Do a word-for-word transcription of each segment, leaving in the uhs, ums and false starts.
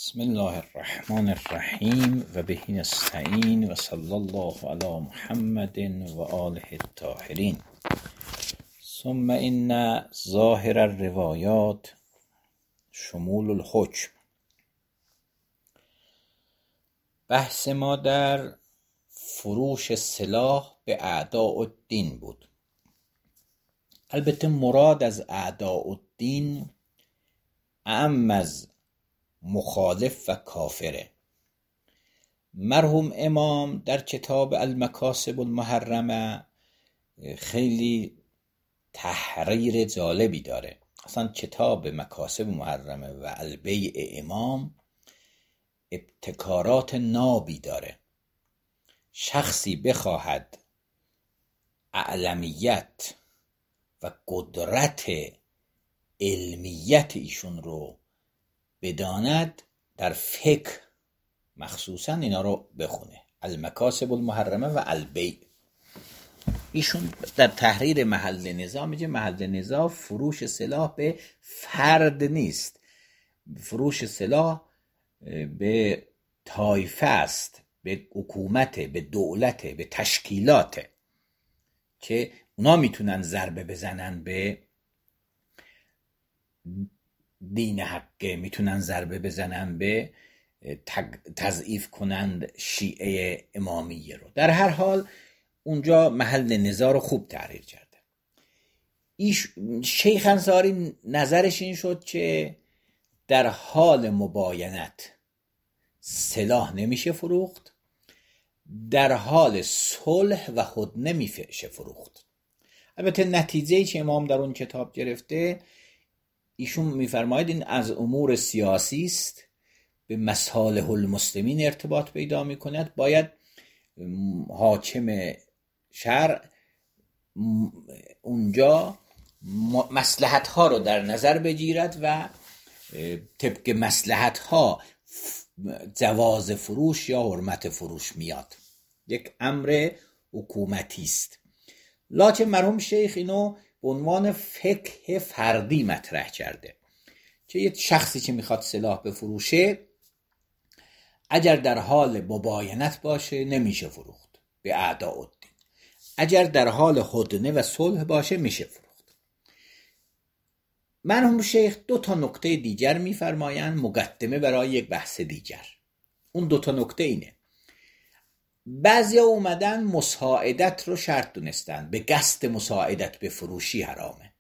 بسم الله الرحمن الرحیم و به نستعین و صلی الله علی محمد و آله الطاهرین. ثم ان ظاهر الروایات شمول الحکم. بحث ما در فروش سلاح به اعداء الدین بود. البته مراد از اعداء الدین اعم از مخالف و کافره. مرحوم امام در کتاب المکاسب المحرمه خیلی تحریر جالبی داره. اصلا کتاب مکاسب محرمه و البیع امام ابتکارات نابی داره. شخصی بخواهد اعلمیت و قدرت علمیت ایشون رو بداند، در فقه مخصوصا اینا رو بخونه، المکاسب المحرمه و البیع. ایشون در تحریر محل نزاع میگه محل نزاع فروش سلاح به فرد نیست، فروش سلاح به طایفه است، به حکومت، به دولت، به تشکیلات که اونا میتونن ضربه بزنن به دین حقه، میتونن ضربه بزنن به تضعیف کنند شیعه امامیه رو. در هر حال اونجا محل نزاع رو خوب تحریر کرده. ایش شیخ انصاری نظرش این شد که در حال مباینت سلاح نمیشه فروخت، در حال صلح و هدنه میشه فروخت. البته نتیجه‌ای که امام در اون کتاب گرفته، ایشون میفرماید این از امور سیاسی است، به مصالح المسلمین ارتباط پیدا میکند. باید حاکم شرع اونجا مصلحت ها رو در نظر بگیرد و طبق مصلحت ها جواز فروش یا حرمت فروش میاد. یک امر حکومتی است. لکن مرحوم شیخ اینو به عنوان فقه فردی مطرح کرده که یک شخصی که میخواد سلاح بفروشه اگر در حال مباینت باشه نمیشه فروخت به اعداء الدین، اگر در حال هدنه و صلح باشه میشه فروخت. مرحوم شیخ دو تا نکته دیگر میفرمایند، مقدمه برای یک بحث دیگر. اون دو تا نکته اینه: بعضیا اومدن مساعدت رو شرط دونستن، به قصد مساعدت به فروشی حرامه.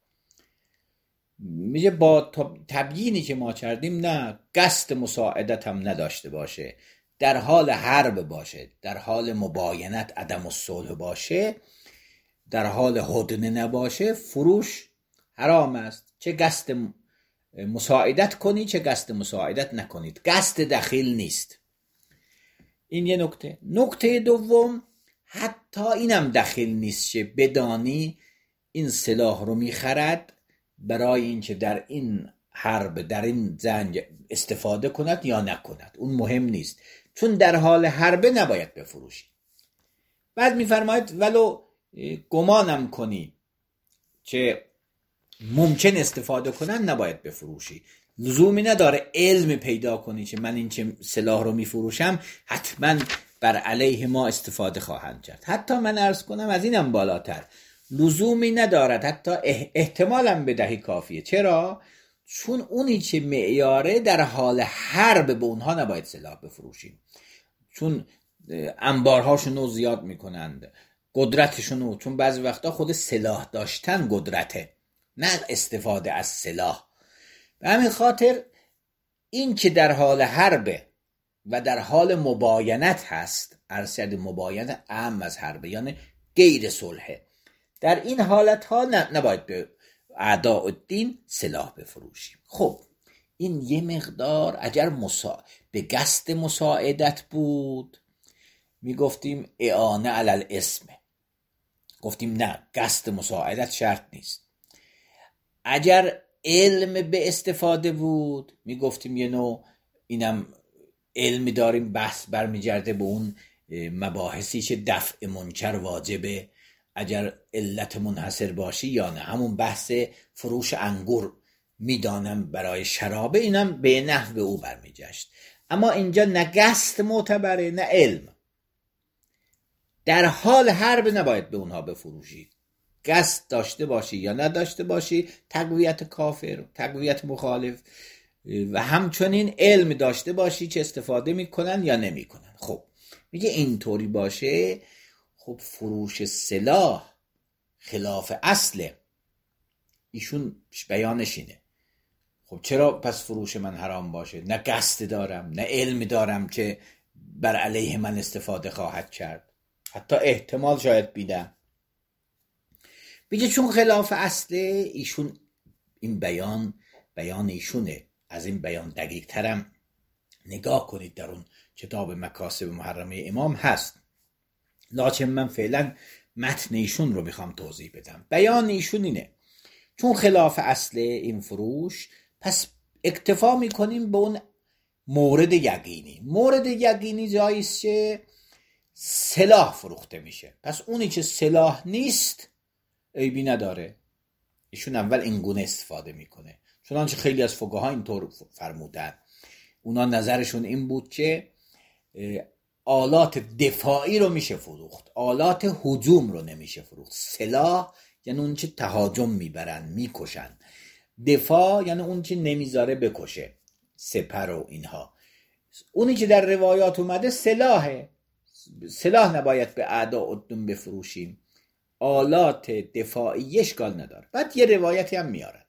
میگه با تبیینی که ما کردیم نه، قصد مساعدت هم نداشته باشه، در حال حرب باشه، در حال مباینت عدم الصلح باشه، در حال هدنه نباشه، فروش حرام است. چه قصد مساعدت کنی چه قصد مساعدت نکنید، قصد دخیل نیست. این یه نکته. نکته دوم، حتی اینم دخیل نیست که بدانی این سلاح رو میخرد برای اینکه در این حرب، در این جنگ استفاده کند یا نکند، اون مهم نیست، چون در حال حرب نباید بفروشی. بعد میفرماید ولو گمانم کنی که ممکن استفاده کنن نباید بفروشی. لزومی نداره علم پیدا کنی که من این که سلاح رو میفروشم حتما بر علیه ما استفاده خواهند کرد. حتی من عرض کنم از اینم بالاتر، لزومی ندارد، حتی احتمالم بدهی کافیه. چرا؟ چون اونی که معیاره در حال حرب به اونها نباید سلاح بفروشیم، چون انبارهاشون رو زیاد میکنند، قدرتشون رو، چون بعضی وقتا خود سلاح داشتن قدرته، نه استفاده از سلاح. به همین خاطر این که در حال حرب و در حال مباینت هست، ارشد مباینت اهم از حرب، یعنی غیر صلحه، در این حالت ها نباید به اعداء الدین سلاح بفروشیم. خب این یه مقدار اگر مسا... به قصد مساعدت بود میگفتیم اعانه علی الاسم، گفتیم نه، قصد مساعدت شرط نیست. اگر علم به استفاده بود میگفتیم یه نوع، اینم علمی داریم، بحث برمیگرده به اون مباحثی که دفع منکر واجبه، اگر علت منحصر باشی یا نه، همون بحث فروش انگور میدانم برای شرابه، اینم به نحو به او برمیگشت. اما اینجا نه قصد معتبره نه علم. در حال حرب نباید به اونها بفروشی. قصد داشته باشی یا نداشته باشی، تقویت کافر، تقویت مخالف، و همچنین علم داشته باشی چه استفاده میکنن یا نمیکنن. خب میگه اینطوری باشه، خب فروش سلاح خلاف اصله. ایشون بیانش اینه. خب چرا پس فروش من حرام باشه؟ نه قصد دارم نه علم دارم که بر علیه من استفاده خواهد کرد، حتی احتمال شاید بیدم. بگه چون خلاف اصله. ایشون این بیان بیان ایشونه. از این بیان دقیق ترم نگاه کنید، در اون کتاب مکاسب محرمه امام هست، لکن من فعلا متن ایشون رو میخوام توضیح بدم. بیان ایشون اینه چون خلاف اصل این فروش، پس اکتفا میکنیم به اون مورد یقینی. مورد یقینی جاییست که سلاح فروخته میشه، پس اونی که سلاح نیست عیبی نداره. ایشون اول این گونه استفاده میکنه، چنانچه خیلی از فقها اینطور فرمودن. اونا نظرشون این بود که آلات دفاعی رو میشه فروخت، آلات هجوم رو نمیشه فروخت. سلاح یعنی اون چه تهاجم میبرن میکشن، دفاع یعنی اون چه نمیذاره بکشه، سپر و اینها. اونی که در روایات اومده سلاحه، سلاح نباید به اعداء الدین بفروشیم، آلات دفاعی اشکال نداره. بعد یه روایتی هم میارن،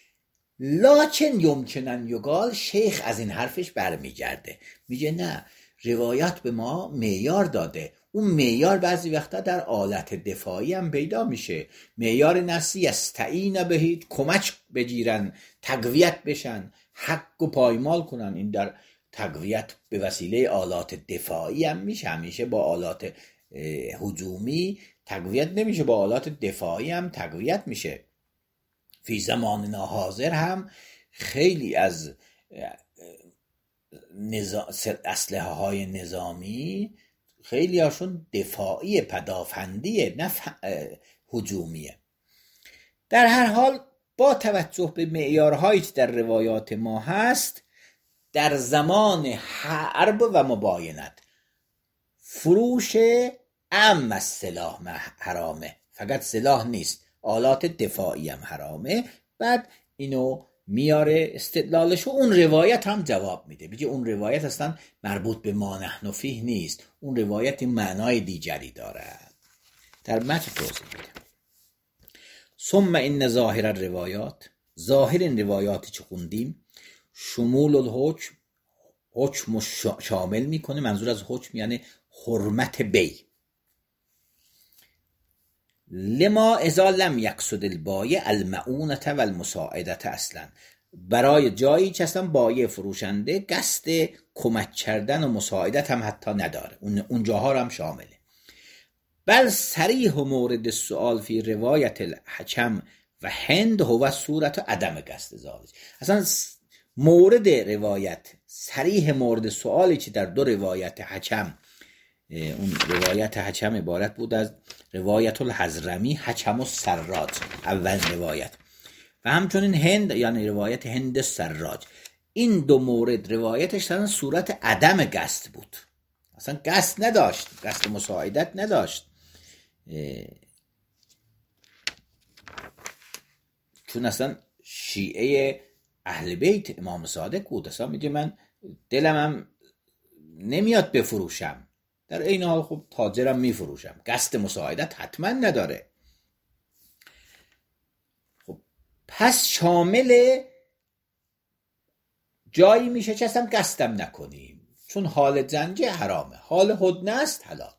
لکن یمکنن یقال. شیخ از این حرفش برمیگرده، میگه نه، روایات به ما معیار داده، اون معیار بعضی وقتا در آلت دفاعی هم پیدا میشه. معیار نصی استعین بهید، کمک بگیرن، تقویت بشن، حق و پایمال کنن. این در تقویت به وسیله آلات دفاعی هم میشه، همیشه با آلات هجومی تقویت نمیشه، با آلات دفاعی هم تقویت میشه. فی زماننا حاضر هم خیلی از اسلحه های نظامی خیلی هاشون دفاعی، پدافندیه، نه هجومیه. در هر حال با توجه به معیارهایی که در روایات ما هست، در زمان حرب و مباینت فروش عام از سلاح حرامه، فقط سلاح نیست، آلات دفاعی هم حرامه. بعد اینو میاره استدلالش و اون روایت هم جواب میده، بگه اون روایت اصلا مربوط به ما نحن فیه نیست، اون روایت معنای دیگری دارد. در متن توضیح میده. ثم این ظاهر الروایات، ظاهر این روایاتی که خوندیم، شمول الحکم، حکم شامل میکنه. منظور از حکم یعنی حرمت بی. لما اذا لم یقصد البایع المعونة و المساعدة اصلا، برای جایی که اصلا بایع فروشنده قصد کمک کردن و مساعدت هم حتی نداره، اون جاها رو هم شامله. بل صریح مورد سؤال فی روایت الحکم و هند هو صورت عدم قصد ذالک. اصلا مورد روایت، صریح مورد سؤالی که در دو روایت حکم، اون روایت حکم عبارت بود از روایت الحضرمی، حکم السراج اول روایت، و همچنین هند یعنی روایت هند السراج. این دو مورد روایتش اصلا صورت عدم قصد بود، اصلا قصد نداشت، قصد مساعدت نداشت. چون اصلا شیعه اهل بیت امام صادق بود، اصلا میگه من دلمم نمیاد بفروشم، در این حال خب تاجرم میفروشم، قصد مساعدت حتما نداره. خب پس شامل جایی میشه که اصلا قصدم نکنیم، چون حال زنجه حرامه، حال هدنه است حلاله.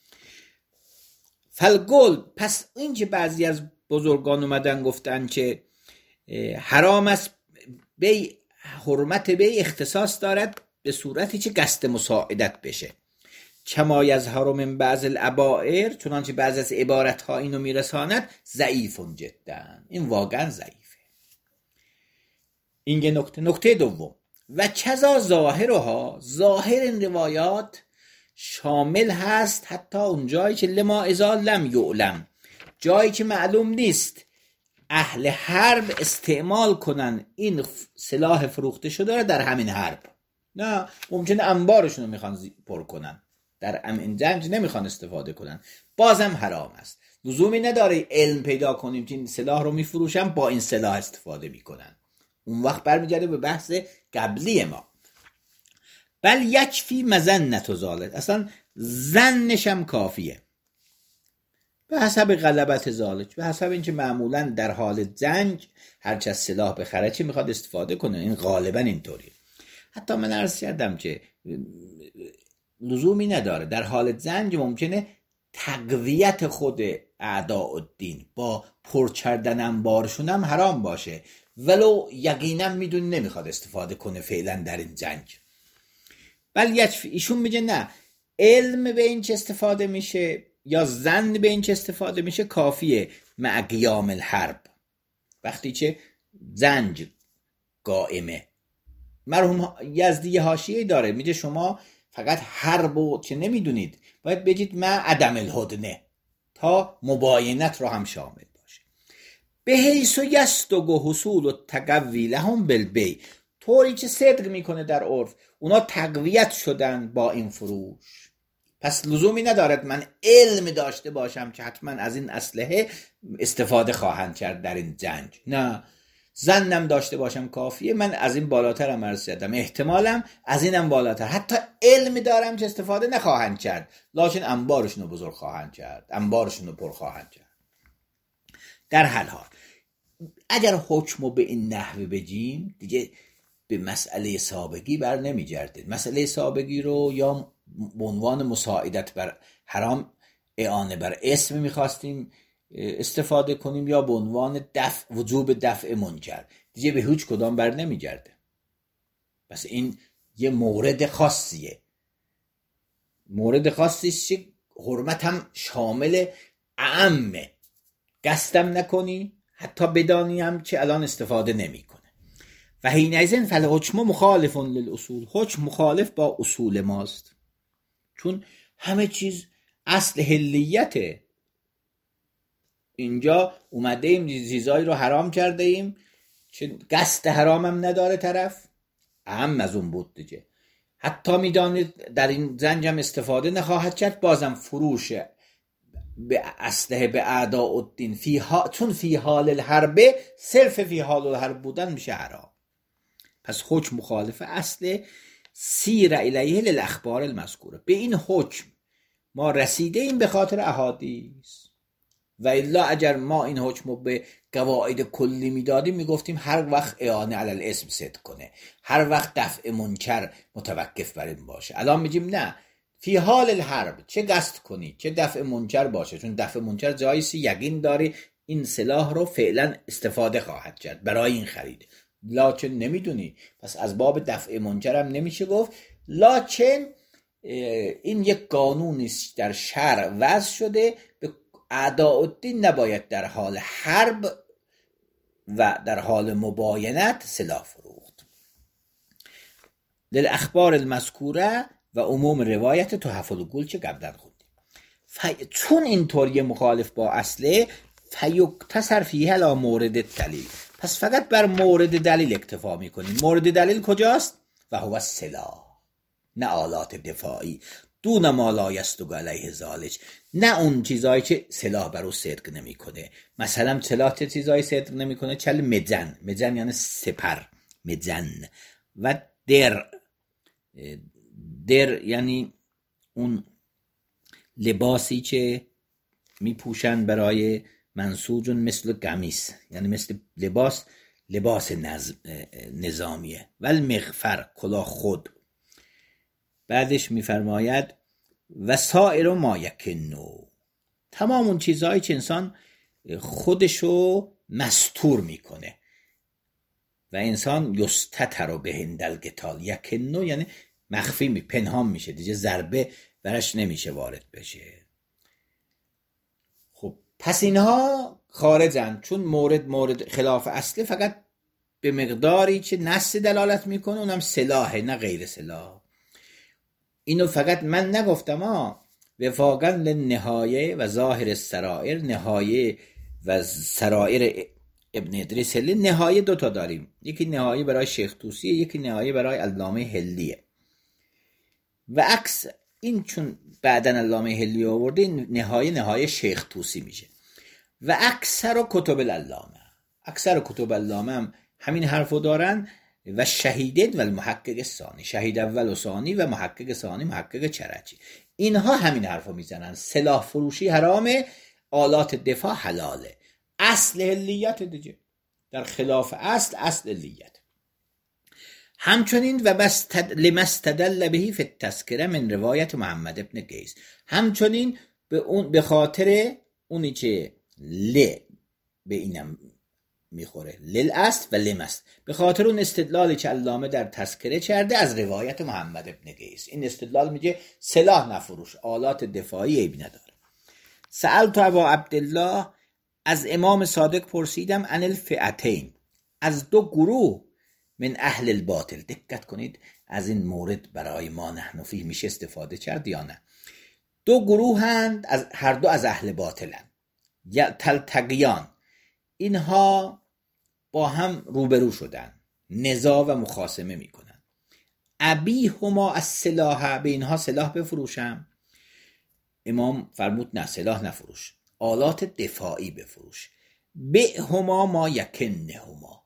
فالگل، پس این که بعضی از بزرگان اومدن گفتن که حرام است، بی حرمت بی اختصاص دارد به صورتی که قصد مساعدت بشه. کما یظهر من بعض العبائر، چنانچه بعضی از عبارت ها اینو میرساند، ضعیف جدا، این واقعا ضعیفه. این نکته. نکته دوم، و کذا ظاهرها، ظاهر این روایات شامل هست حتی اون جایی که لما اذا لم یعلم، جایی که معلوم نیست اهل حرب استعمال کنن این سلاح فروخته شده در همین حرب. نه، ممکنه انبارشون رو میخوان پر کنن، در امن جنگ نمیخوان استفاده کنن، بازم حرام است. لزومی نداره علم پیدا کنیم که این سلاح رو میفروشن با این سلاح استفاده میکنن. اون وقت برمیگرده به بحث قبلی ما. بل یکفی مظنة ذلک، اصلا ظنشم کافیه، به حسب غلبت ذالک، به حسب اینکه معمولا در حال جنگ هرچه از سلاح بخره چی میخواد استفاده کنه، این غالبا اینطوریه. حتی من عرض کردم که لزومی نداره، در حال جنگ ممکنه تقویت خود اعداء الدین با پر کردن انبارشون هم حرام باشه، ولو یقینا میدون نمیخواد استفاده کنه فعلا در این جنگ. بل یکفی، ایشون میگه نه، علم به این چه استفاده میشه یا ظن به این چه استفاده میشه کافیه مع قیام الحرب، وقتی چه جنگ قائمه. مرحوم یزدی حاشیه داره میگه شما فقط حربو چه نمیدونید، باید بگید مع عدم الهدنه تا مباینت رو هم شامل باشه. به حیث و یستگو حصول و تقوی لهم بالبیع، طوری که صدق میکنه در عرف اونا تقویت شدن با این فروش. پس لزومی ندارد من علم داشته باشم که حتما از این اسلحه استفاده خواهند کرد در این جنگ، نه، ظنم داشته باشم کافیه. من از این بالاترم عرض کردم، احتمالم از اینم بالاتر، حتی علم دارم که استفاده نخواهند کرد، لکن انبارشون رو بزرگ خواهند کرد، انبارشون رو پر خواهند کرد. در هر حال اگر حکمو به این نحوه بگیم دیگه به مسئله سابقی بر نمیگرده. مسئله سابقی رو یا به عنوان مساعدت بر حرام، اعانه بر اسم میخواستیم استفاده کنیم، یا به عنوان دفع، وجوب دفع منکر، دیگه به هیچ کدام بر نمیگرده. پس این یه مورد خاصیه، مورد خاصیست که حرمت هم شامل اعمه، قصدم نکنی حتی بدانی هم که الان استفاده نمی کنه. و حینئذ فالحکم مخالف للاصول، حکم مخالف با اصول ماست، چون همه چیز اصل حلیته. اینجا اومده ایم چیزایی رو حرام کرده ایم که قصد حرام هم نداره طرف، اهم از اون بود دیگه. حتی میدانید در این زنج هم استفاده نخواهد کرد، بازم فروش به اسلحه به اعداء الدین فی ها، چون فی حال الحرب، صرف فی حال الحرب بودن میشه حرام. پس حکم مخالف اصل سیر الیه للاخبار المذکوره. به این حکم ما رسیده ایم به خاطر احادیث، و الا اگر ما این حکم رو به قواعد کلی میدادیم میگفتیم هر وقت اعانه علی الاسم صدق کنه، هر وقت دفع منکر متوقف بر این باشه. الان میگیم نه، فی حال الحرب چه قصد کنی چه دفع منکر باشه، چون دفع منکر جایسی یقین داری این سلاح رو فعلا استفاده خواهد کرد برای این خرید، لکن نمیدونی، پس از باب دفع منکر هم نمیشه گفت. لکن این یک قانونی است در شرع وضع شده، به اعداء الدین نباید در حال حرب و در حال مباینت سلاح فروخت. للاخبار المذکوره و عموم روایت تحف الگل که قبلا خوندیم. ف... چون اینطوری مخالف با اصله، فیکتسر فیه علی مورد دلیل، پس فقط بر مورد دلیل اکتفا میکنیم. مورد دلیل کجاست؟ و هو سلاح، نه آلات دفاعی، دون ما لا یصدق علیه ذالک، نه اون چیزایی که سلاح بر او صدق نمیکنه. مثلا سلاح چه چیزایی صدق نمیکنه؟ چل مجن، مجن یعنی سپر، مجن، و در، در یعنی اون لباسی که میپوشن برای منسوجون مثل قمیص، یعنی مثل لباس، لباس نظم نظامیه. ول مغفر، کلاه خود. بعدش میفرماید و سایر ما یکنو، تمام اون چیزهایی که انسان خودشو مستور میکنه و انسان یستتر به هندل قتال، یکنو یعنی مخفی می پنهان میشه دیگه، ضربه برش نمیشه وارد بشه. خب پس اینها خارجن، چون مورد مورد خلاف اصله فقط به مقداری که نص دلالت میکنه، اونم سلاحه نه غیر سلاح. اینو فقط من نگفتم ها، وفاقا لنهایه و ظاهر السرائر، نهایه و سرائر ابن ادریس هلی. نهایه دوتا داریم، یکی نهایه برای شیخ طوسیه، یکی نهایه برای علامه هلیه. و عکس این چون بعدن علامه هلی آورده، نهایه نهایه شیخ طوسی میشه. و اکثر کتب العلامه، اکثر کتب علامه هم همین حرفو دارن. و شهیدین و المحقق ثانی، شهید اول و ثانی و محقق ثانی محقق چرچی، اینها همین حرفو میزنن. سلاح فروشی حرامه، آلات دفاع حلاله. اصل هلیت دیگه در خلاف اصل اصل هلیت. همچنین و لمستدل بهی فی التذکره من روایت محمد ابن قیس، همچنین به اون به خاطر اونی که ل به اینم میخوره، لل است و لم است، به خاطر اون استدلالی که علامه در تذکره کرده از روایت محمد ابن قیس. این استدلال میگه سلاح نفروش، آلات دفاعی عیب نداره. سألت ابا عبدالله، از امام صادق پرسیدم، عن الفئتین، از دو گروه من اهل الباطل. دقت کنید از این مورد برای ما نحن فیه میشه استفاده کرد یا نه. دو گروه هند، از هر دو از اهل باطلن. تلتقیان، اینها با هم روبرو شدن، نزاع و مخاصمه میکنن. ابیهما السلاح، به اینها سلاح بفروشم؟ امام فرمود نه، سلاح نفروش، آلات دفاعی بفروش. بهما ما یکنهما،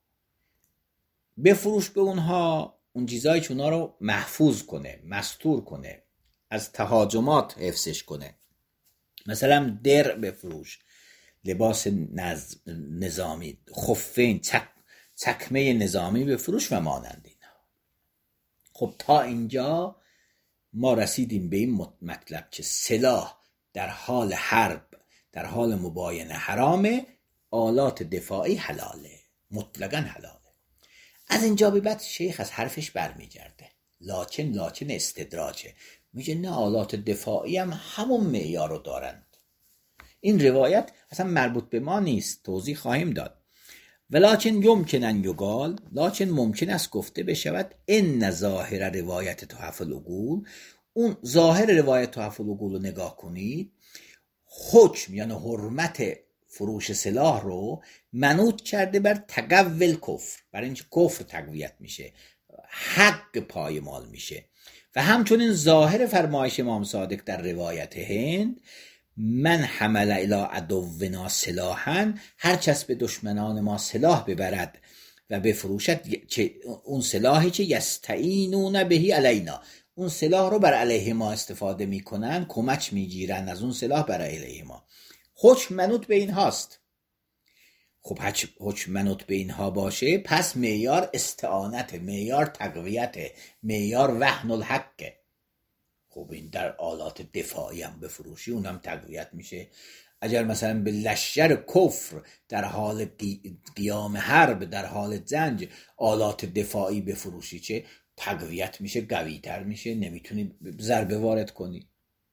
بفروش به اونها اون چیزایی که اونها رو محفوظ کنه، مستور کنه، از تهاجمات حفظش کنه. مثلا درع بفروش، لباس نز... نظامی، خفین، چک... چکمه نظامی بفروش و مانند اینها. خب تا اینجا ما رسیدیم به این مطلب که سلاح در حال حرب، در حال مباینه حرامه، آلات دفاعی حلاله، مطلقاً حلاله. از اینجا به بعد شیخ از حرفش برمیگرده، لاکن لاکن استدراجه، میگه نه، آلات دفاعی هم همون معیار رو دارند. این روایت اصلا مربوط به ما نیست، توضیح خواهیم داد. ولکن یمکن ان یقال، لکن ممکن است گفته بشود، ان ظاهر روایت تحف العقول، اون ظاهر روایت تحف العقول رو نگاه کنید، حکم یعنی حرمت فروش سلاح رو منوط کرده بر تقوی کفر، برای اینکه کفر تقویت میشه، حق پایمال میشه. و همچنین ظاهر فرمایش امام صادق در روایت هند، من حمل الی عدونا سلاحا، هر کس به دشمنان ما سلاح ببرد و بفروشد، که اون سلاحی که یستعینون بهی علینا، اون سلاح رو بر علیه ما استفاده میکنن، کمک میگیرن از اون سلاح بر علیه ما، حکم منوط به این هاست. خب حکم منوط به اینها باشه، پس معیار استعانت، معیار تقویت، معیار وهن الحق. خب این در آلات دفاعی هم بفروشی، اونم تقویت میشه. اگر مثلا به لشکر کفر در حال قیام حرب، در حال جنگ، آلات دفاعی بفروشی، چه تقویت میشه، قوی‌تر میشه، نمیتونی ضربه وارد کنی.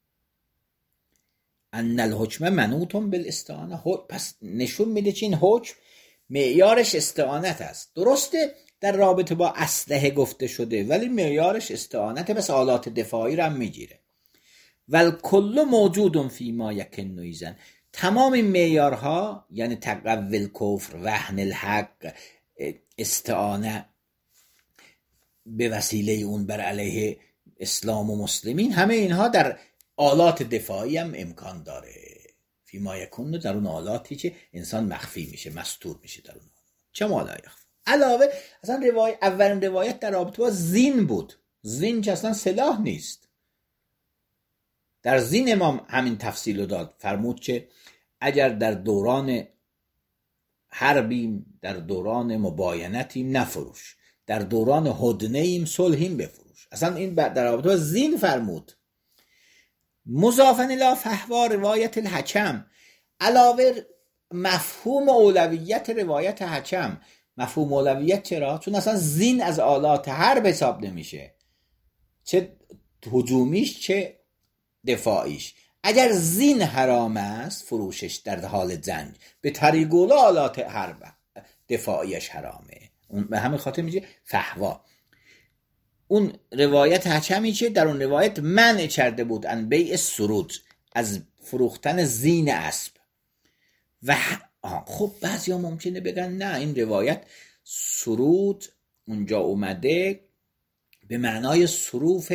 ان الحکم منوط بالاستعانه، پس نشون میده که این حکم معیارش استعانت است. درسته در رابطه با اسلحه گفته شده، ولی معیارش استعانت، بس آلات دفاعی رو هم میگیره. والکل موجود فی ما یکن ایزن، تمام این معیارها یعنی تقوی الکفر، وهن الحق، استعانه به وسیله اون بر علیه اسلام و مسلمین، همه اینها در آلات دفاعی هم امکان داره. فی ما یکون، در اون آلاتی که انسان مخفی میشه، مستور میشه در اون آلات. چه مالا یخفی. علاوه اصلا روایت، اولین روایت در رابطه با زین بود. زین که اصلا سلاح نیست. در زین امام همین تفصیل رو داد، فرمود که اگر در دوران حربیم، در دوران مباینتیم نفروش، در دوران هدنه‌ایم صلحیم بفروش. اصلا این در رابطه با زین فرمود. مضافاً الی فحوا روایت الحکم، علاوه مفهوم اولویت روایت حکم. مفهوم اولویت چرا؟ چون اصلا زین از آلات حرب حساب نمیشه، چه هجومیش چه دفاعیش. اگر زین حرام است فروشش در حال جنگ، به طریقولا آلات حرب دفاعیش حرامه. اون به همین خاطر میگه فحوا. اون روایت حکمی که در اون روایت منع کرده بود ان بیع سرود، از فروختن زین اسب. و آه خب بعضی ها ممکنه بگن نه این روایت سرود اونجا اومده به معنای سروف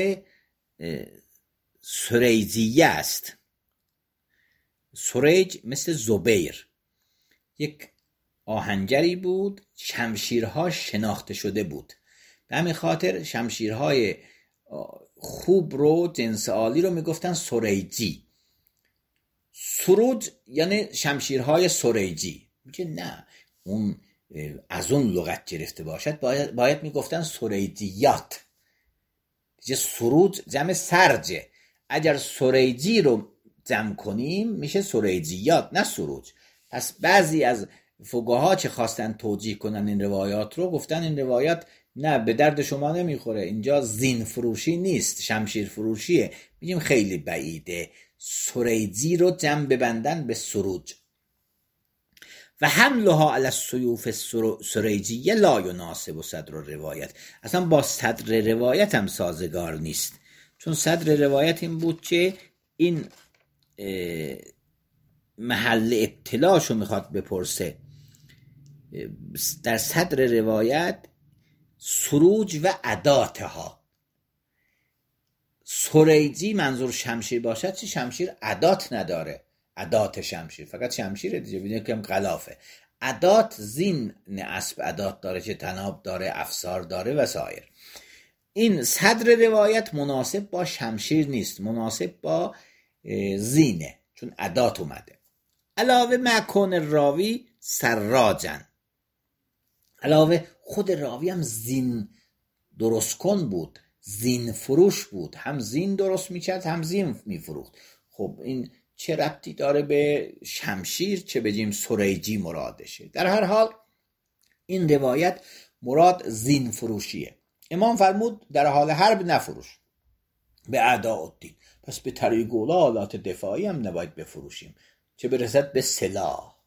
سریجیه است. سریج مثل زبیر، یک آهنگری بود، شمشیرها شناخته شده بود، به همین خاطر شمشیرهای خوب رو، جنس عالی رو میگفتن سریجی. سرود یعنی شمشیرهای سریجی. میگه نه اون از اون لغت گرفته باشد، باید, باید میگفتن سریجیات. میگه سرود جمع سرجه، اگر سریجی رو جمع کنیم میشه سریجیات نه سرود. پس بعضی از فقها چه خواستن توجیه کنن این روایات رو، گفتن این روایات نه به درد شما نمیخوره، اینجا زین فروشی نیست، شمشیر فروشیه. میگیم خیلی بعیده، سریجی رو جمع ببندن به سروج. و حملها علی السیوف سریجیه لا یناسب صدر روایت، اصلا با صدر روایت هم سازگار نیست، چون صدر روایت این بود که این محل ابتلاشو میخواد بپرسه. در صدر روایت سروج و عداتها، سریجی منظور شمشیر باشد چه شمشیر عدات نداره، عدات شمشیر فقط شمشیر دیگه، ببینید که غلافه. عدات زین اسب عدات داره که تناب داره، افسار داره و سایر. این صدر روایت مناسب با شمشیر نیست، مناسب با زینه، چون عدات اومده. علاوه مکن راوی سراجن، علاوه خود راوی هم زین درست کن بود، زین فروش بود، هم زین درست میکرد هم زین میفروخت. خب این چه ربطی داره به شمشیر، چه بگیم سریجی مرادشه؟ در هر حال این روایت مراد زین فروشیه. امام فرمود در حال حرب نفروش به اعداء الدین، پس به طریق اولا آلات دفاعی هم نباید بفروشیم، چه برسد به سلاح.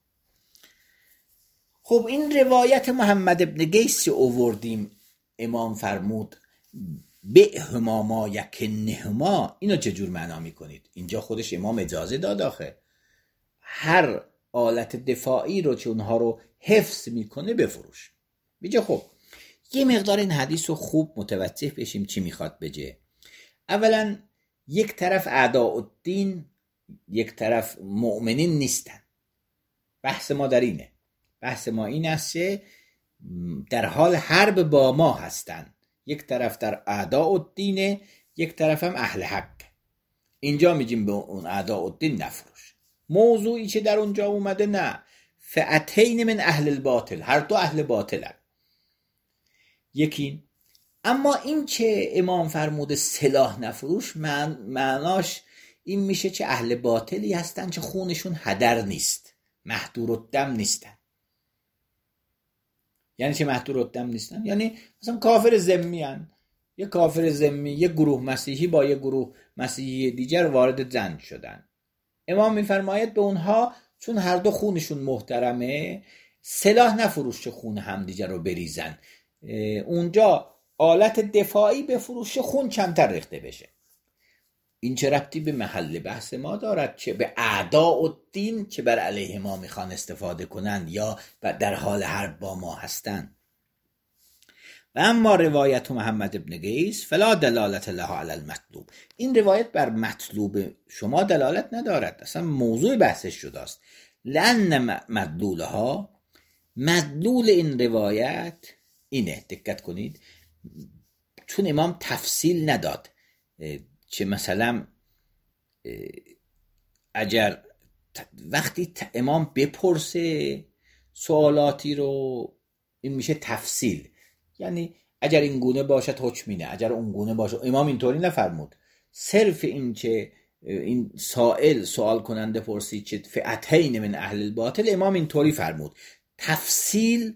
خب این روایت محمد ابن قیس اووردیم، امام فرمود بعهما ما یکنهما، اینو چجور معنا میکنید؟ اینجا خودش امام اجازه داد آخه هر آلت دفاعی رو که اونها رو حفظ میکنه بفروش. میگه خب یه مقدار این حدیث رو خوب متوجه بشیم چی میخواد بگه. اولا یک طرف اعداء الدین، یک طرف مؤمنین نیستن. بحث ما در اینه، بحث ما این است که در حال حرب با ما هستن، یک طرف در اعداء الدینه، یک طرف هم اهل حق. اینجا میگیم به اون اعداء الدین نفروش. موضوعی که در اونجا اومده نه، فئتین من اهل الباطل، هر دو اهل باطلن. یکی اما این که امام فرمود سلاح نفروش، معناش این میشه که اهل باطلی هستن که خونشون هدر نیست، محدور الدم نیستن. یعنی چه محدور الدم نیستن؟ یعنی مثلا کافر ذمی هن، یه کافر ذمی، یه گروه مسیحی با یه گروه مسیحی دیگر وارد جنگ شدن. امام میفرماید به اونها چون هر دو خونشون محترمه سلاح نفروش که خون همدیگر رو بریزن، اونجا آلت دفاعی بفروش خون کمتر ریخته بشه. این چه ربطی به محل بحث ما دارد که به اعداء الدین که بر علیه ما میخوان استفاده کنند یا در حال حرب با ما هستند؟ و اما روایت محمد ابن قیس فلا دلالت لها علی المطلوب، این روایت بر مطلوب شما دلالت ندارد، اصلا موضوع بحثش شداست. لأن مدلولها، مدلول این روایت اینه، دقت کنید، چون امام تفصیل نداد که مثلا اگر وقتی امام بپرسه سوالاتی رو این میشه تفصیل، یعنی اگر این گونه باشد حکم اینه، اگر اون گونه باشه. امام اینطوری نفرمود، صرف این که این سائل سوال کننده پرسید که فئتین من اهل الباطل، امام اینطوری فرمود. تفصیل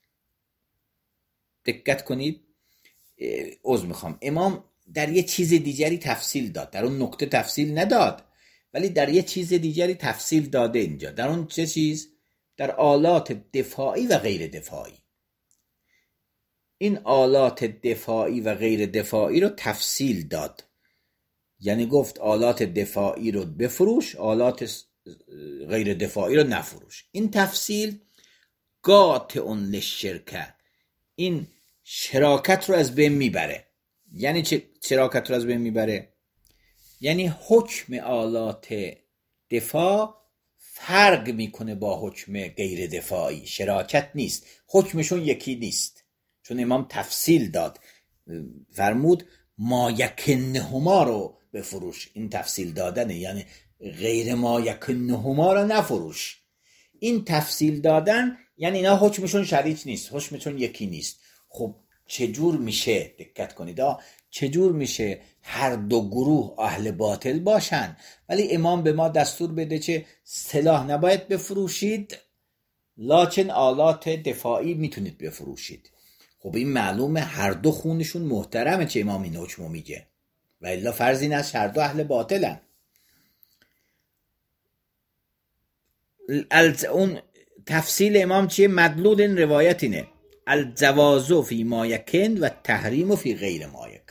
دقت کنید، عذر میخوام، امام در یه چیز دیگری تفصیل داد، در اون نکته تفصیل نداد، ولی در یه چیز دیگری تفصیل داده اینجا. در اون چه چیز؟ در آلات دفاعی و غیر دفاعی. این آلات دفاعی و غیر دفاعی رو تفصیل داد، یعنی گفت آلات دفاعی رو بفروش، آلات غیر دفاعی رو نفروش. این تفصیل قاطع للشرکه، این شراکت رو از بین میبره. یعنی چه شراکت رو از بین میبره؟ یعنی حکم آلات دفاع فرق میکنه با حکم غیر دفاعی، شراکت نیست، حکمشون یکی نیست. چون امام تفصیل داد، فرمود ما یکنهما رو بفروش. این تفصیل دادنه، یعنی غیر ما یکنهما رو نفروش. این تفصیل دادن یعنی اینا حکمشون شریک نیست، حکمشون یکی نیست. خب چجور میشه، دقت کنید ها، چجور میشه هر دو گروه اهل باطل باشن ولی امام به ما دستور بده چه سلاح نباید بفروشید لکن آلات دفاعی میتونید بفروشید؟ خب این معلومه هر دو خونشون محترمه چه امام این حکمو میگه، و الا فرض این است هر دو اهل باطلن. اون تفصیل امام چیه؟ مدلول این روایت اینه الجواز فی ما یکن و تحریم فی غیر ما یکن.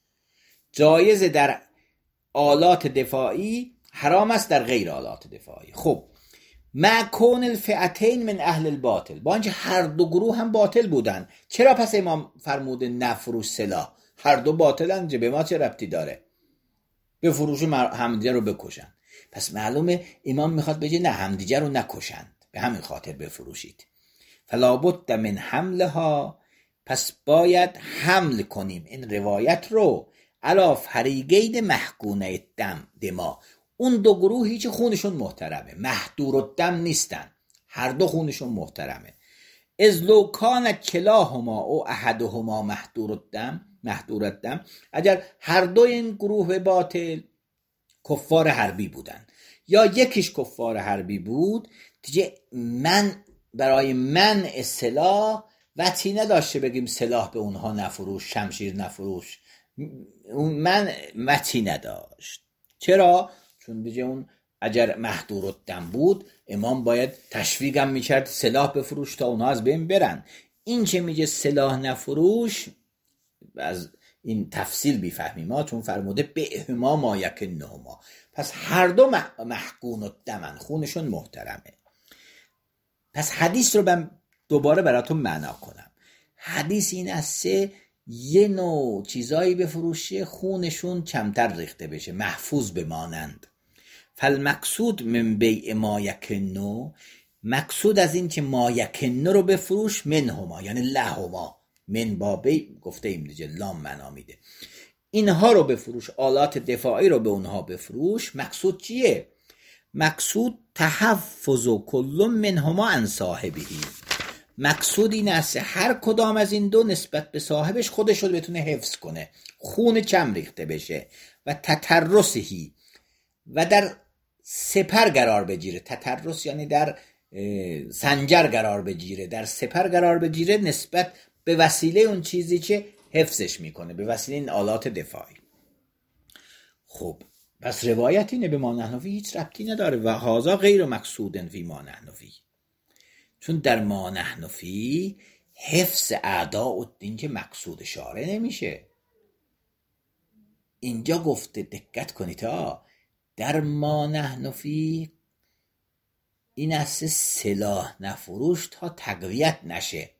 جایز در آلات دفاعی، حرام است در غیر آلات دفاعی. خب مع کون الفئتین من اهل الباطل، با اینکه هر دو گروه هم باطل بودن، چرا پس امام فرموده نفروش سلاح؟ هر دو باطلن، به ما چه ربطی داره؟ بفروش همدیگه رو بکشن. پس معلومه امام میخواد بگه نه، همدیگه رو نکشند، به همین خاطر بفروشید. فلا بد من حملها، پس باید حمل کنیم این روایت رو علی فریقین محقونه دم دما، اون دو گروهی که خونشون محترمه، محدور الدم نیستن، هر دو خونشون محترمه. از لو کان کلاهما او احدهما محدور الدم محدور الدم، اگر هر دو این گروه باطل کفار حربی بودن یا یکیش کفار حربی بود، دیگه من برای منع سلاح وقتی نداشته بگیم سلاح به اونها نفروش، شمشیر نفروش، من وقتی نداشت. چرا؟ چون دیگه اون اگر محدور الدم بود امام باید تشویقم میکرد سلاح بفروش تا اونها از بین برن. این که میگه سلاح نفروش از این تفصیل بیفهمیم ما، چون فرموده بهما ما یکنهما، پس هر دو محقون الدمن، خونشون محترمه. پس حدیث رو من دوباره براتون معنا کنم. حدیث این است یه نوع چیزایی بفروشه خونشون کمتر ریخته بشه، محفوظ بمانند. فالمقصود من بیع ما یکنو، مقصود از این که ما یکنو رو بفروش منهما، یعنی لهما، من با بیع گفته ایم دیگه، لام معنا میده، اینها رو بفروش، آلات دفاعی رو به اونها بفروش. مقصود چیه؟ مقصود تحفظ کل منهما عن صاحبه، مقصود این است هر کدام از این دو نسبت به صاحبش خودش رو بتونه حفظ کنه، خون کم ریخته بشه. و تترسهی، و در سپر قرار بگیره. تترس یعنی در سنجر قرار بگیره، در سپر قرار بگیره نسبت به وسیله اون چیزی که حفظش میکنه، به وسیله این آلات دفاعی. خب پس روایت اینه به ما نحنفی هیچ ربطی نداره و هذا غیر مقصود فی ما نحنفی، چون در ما نحنفی حفظ اعداء الدین که مقصود شارع نمیشه. اینجا گفته دقت کنید ها، در ما نحنفی این است سلاح نفروش تا تقویت نشه،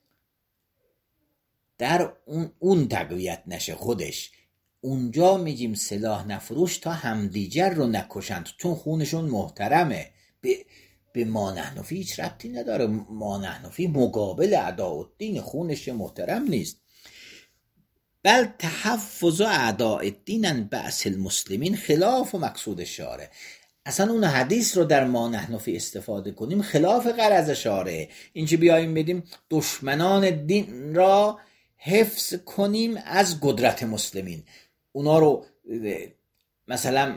در اون اون تقویت نشه خودش. اونجا میگیم سلاح نفروش تا همدیگر رو نکشند، چون خونشون محترمه. به به ما نحنفی هیچ ربطی نداره. ما نحنفی مقابل اعداء الدین، خونش محترم نیست. بل تحفظ اعداء الدین عن بأس المسلمین خلاف و مقصود شارع. اصلا اون حدیث رو در ما نحنفی استفاده کنیم خلاف غرض شارع. این که بیاییم بدیم دشمنان دین را حفظ کنیم از قدرت مسلمین، اونا رو مثلا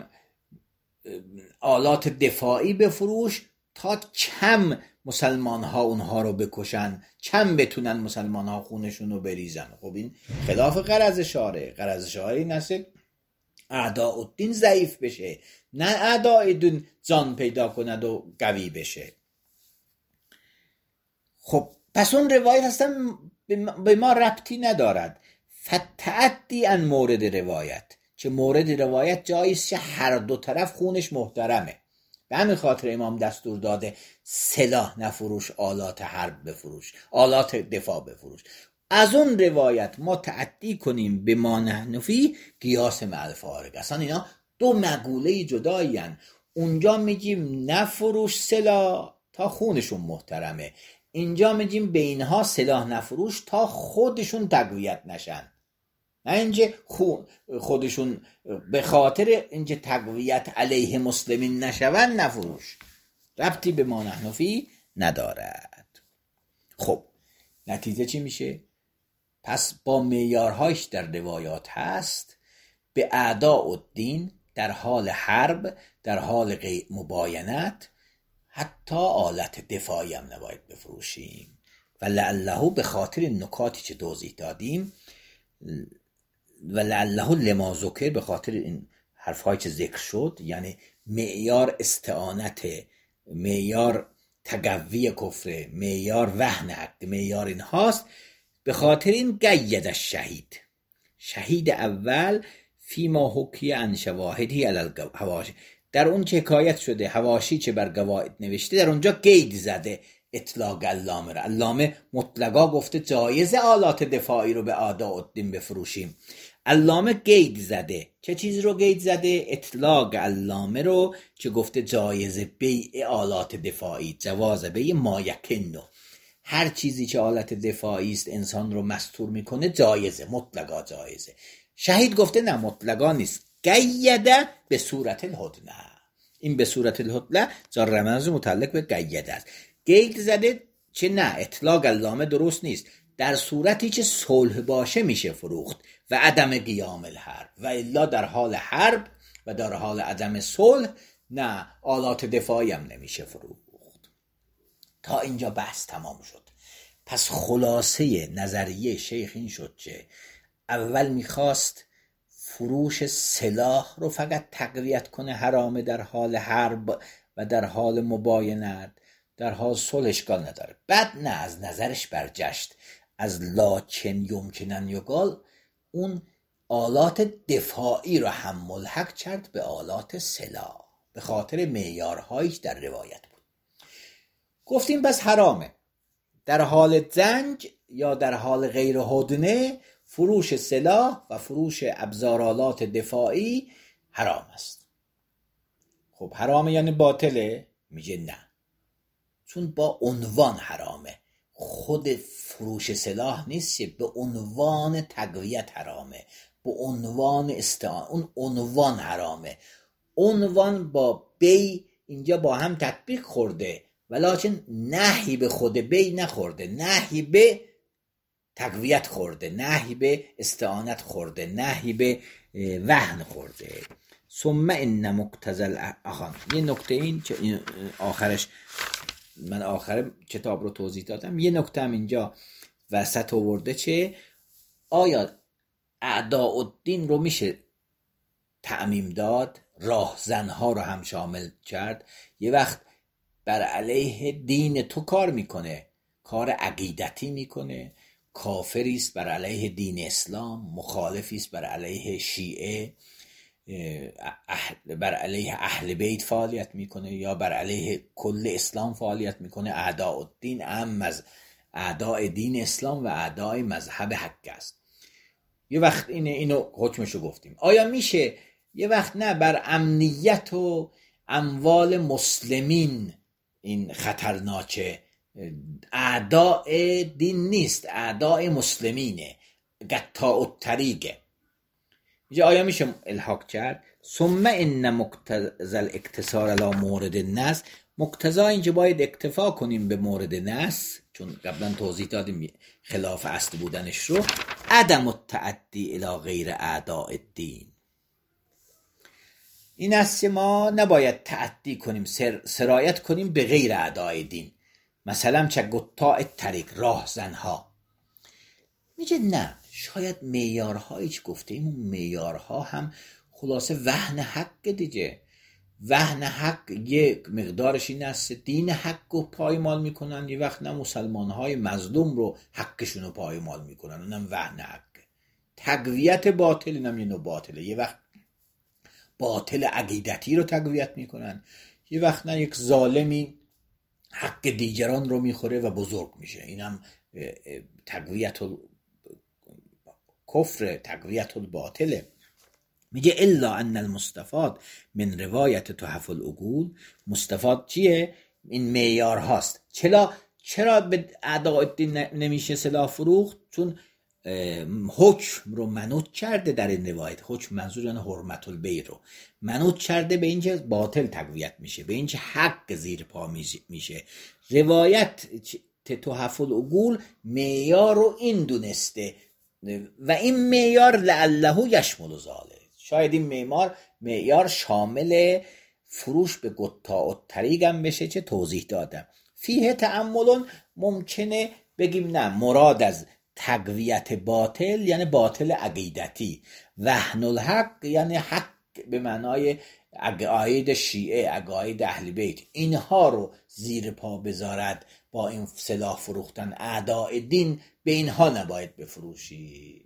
آلات دفاعی بفروش تا کم مسلمان ها اونها رو بکشن، کم بتونن مسلمان ها خونشون رو بریزن. خب این خلاف غرض شارع. غرض شارع این است اعداء الدین ضعیف بشه، نه اعداء دین جان پیدا کند و قوی بشه. خب پس اون روایت هستن به ما ربطی ندارد. فتعدی عن مورد روایت، که مورد روایت جاییست که هر دو طرف خونش محترمه، به همین خاطر امام دستور داده سلاح نفروش، آلات حرب بفروش، آلات دفاع بفروش. از اون روایت ما تعدی کنیم به ما نحن فیه قیاس مع الفارق. اصلا اینا دو مقوله جدایی هن. اونجا میگیم نفروش سلاح تا خونشون محترمه، اینجا میگیم به اینها سلاح نفروش تا خودشون تقویت نشن، نه اینجا خودشون به خاطر اینجا تقویت علیه مسلمین نشون نفروش. ربطی به ما نحن فیه ندارد. خب نتیجه چی میشه؟ پس با معیارهایش در روایات هست به اعداء الدین در حال حرب، در حال مباینت، حتی آلت دفاعی هم نباید بفروشیم. و لعله به خاطر نکاتی که توضیح دادیم و لعله لما ذکر، به خاطر این حرفهایی که ذکر شد، یعنی معیار استعانت، معیار تقوی کفر، معیار وهن حق، معیار این هاست. به خاطر این قید الشهید، شهید اول فیما حکی عن شواهدی علی الحواشی، در اون که حکایت شده حواشی چه بر قواعد نوشته، در اونجا قید زده اطلاق علامه را. علامه مطلقا گفته جایز آلات دفاعی رو به اعداء الدین بفروشیم، علامه قید زده. چه چیز رو قید زده؟ اطلاق علامه رو که گفته جایز بیع آلات دفاعی، جواز بیع ما یکنه، هر چیزی که آلت دفاعی است انسان رو مستور میکنه جایزه، مطلقا جایزه. شهید گفته نه مطلقا نیست، قیده به صورت الهدنه. این به صورت الهدنه جار رمز متعلق به قیده است. قید زده چه نه اطلاق علامه درست نیست، در صورتی که صلح باشه میشه فروخت و عدم قیام الحرب، و الا در حال حرب و در حال عدم صلح نه آلات دفاعی هم نمیشه فروخت. تا اینجا بحث تمام شد. پس خلاصه نظریه شیخ این شد که اول میخواست فروش سلاح رو فقط تقویت کنه، حرامه در حال حرب و در حال مباینت، در حال صلح اشکال نداره. بعد نه از نظرش برجشت، از لاکن یمکنن یقال اون آلات دفاعی رو هم ملحق کرد به آلات سلاح به خاطر معیارهایش در روایت بود. گفتیم بس حرامه در حال جنگ یا در حال غیر هدنه فروش سلاح و فروش ابزارالات دفاعی حرام است. خب حرامه یعنی باطله؟ میگه نه، چون با عنوان حرامه، خود فروش سلاح نیست، به عنوان تقویت حرامه، به عنوان استعان، اون عنوان حرامه. عنوان با بی اینجا با هم تطبیق خورده، ولیکن نهی به خود بی نخورده، نهی به تقویت خورده، نهی به استعانت خورده، نهی به وهن خورده. ثم ان مقتضى الاخان، یه نکته این که این آخرش من آخر کتاب رو توضیح دادم، یه نکته هم اینجا وسط آورده چه آیا اعداء الدین رو میشه تعمیم داد، راهزنها رو هم شامل کرد؟ یه وقت بر علیه دین تو کار میکنه، کار عقیدتی میکنه، کافریست بر علیه دین اسلام، مخالفیست بر علیه شیعه، بر علیه اهل بیت فعالیت میکنه یا بر علیه کل اسلام فعالیت میکنه. اعداء الدین هم از اعداء دین اسلام و اعداء مذهب حق است. یه وقت اینه، اینو حکمشو گفتیم. آیا میشه یه وقت نه بر امنیت و اموال مسلمین این خطرناکه، اعداء دین نیست، اعداء مسلمینه، قطاع الطریقه. آیا میشه الحاق کرد؟ ثم ان مقتضى الاقتصار علی مورد النص، مقتضا اینجا باید اکتفا کنیم به مورد نص، چون قبلا توضیح دادیم خلاف اصل بودنش رو، عدم التعدی الی غیر اعداء الدین. این است که ما نباید تعدی کنیم، سر، سرایت کنیم به غیر اعداء دین، مثلا چه قطاع طریق، راهزنها. میگه نه، شاید معیارهایی که گفتیم اون معیارها هم خلاصه وهن حق دیگه. وهن حق یک مقدارش این است دین حق رو پایمال میکنن، یه وقت نه مسلمانهای مظلوم رو حقشون رو پایمال میکنن، اونم وهن حق. تقویت باطل اینم یه نوع باطله، یه وقت باطل عقیدتی رو تقویت میکنن، یه وقت نه یک ظالمی حق دیگران رو میخوره و بزرگ میشه. اینم تقویت کفر، تقویت الباطله. میگه الا ان المستفاد من روایت تحف العقول، مستفاد چیه؟ این معیار هاست. چرا چرا به اعداءالدین نمیشه سلاح فروخت؟ چون حکم رو منوط کرده در این روایت. حکم منظور یعنی حرمت البیع رو منوط کرده به اینکه باطل تقویت میشه، به اینکه حق زیر پا میشه. روایت تحف العقول معیار رو این دونسته و این معیار لعله یشمل ذلک، شاید این معیار معیار شامل فروش به قطاع الطریق هم بشه چه توضیح دادم. فیه تأمل، ممکنه بگیم نه مراد از تقویت باطل یعنی باطل عقیدتی، وهن الحق یعنی حق به معنای عقاید شیعه، عقاید اهل بیت، اینها رو زیر پا بذارد با این سلاح فروختن. اعداء دین به اینها نباید بفروشی.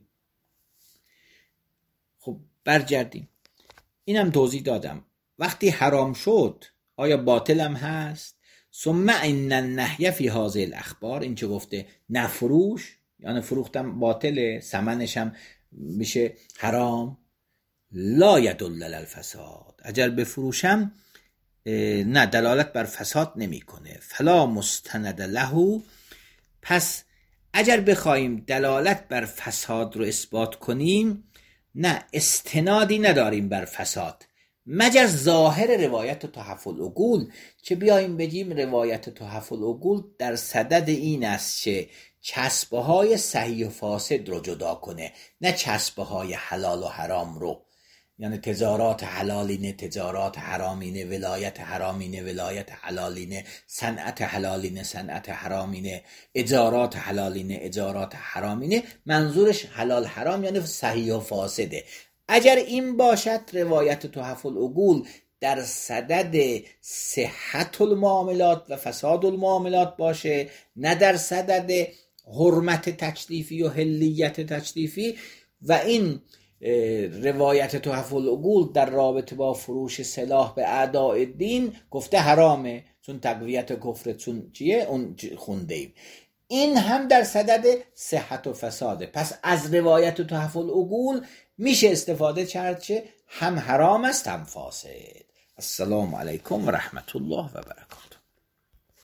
خب برگردیم، اینم توضیح دادم. وقتی حرام شد آیا باطل هم هست؟ ثم ان النهی فی هذه الاخبار، این چه گفته نفروش یعنی فروختم باطله، ثمنش هم میشه حرام. لا یدل علی الفساد، اگر بفروشم نه دلالت بر فساد نمیکنه. فلا مستند له، پس اگر بخوایم دلالت بر فساد رو اثبات کنیم نه استنادی نداریم بر فساد مگر ظاهر روایت تحف العقول، که بیاییم بگیم روایت تحف العقول در صدد این است که چسبه های صحیح و فاسد رو جدا کنه، نه چسبه های حلال و حرام رو. یعنی تجارات حلالینه، تجارات حرامینه، ولایت حرامینه، ولایت حلالینه، صنعت حلالینه، صنعت حرامینه، اجارات حلالینه، اجارات حرامینه. منظورش حلال حرام یعنی صحیح و فاسده. اگر این باشد روایت تحف العقول در صدد صحت المعاملات و فساد المعاملات باشه، نه در صدد حرمت تکلیفی و حلیت تکلیفی. و این روایت تحف العقول در رابطه با فروش سلاح به اعداء دین گفته حرامه، چون تقویت کفر چون چیه اون خونده ایم. این هم در صدد صحت و فساده. پس از روایت تحف العقول میشه استفاده کرد که هم حرام است هم فاسد. السلام علیکم و رحمت الله و برکاته.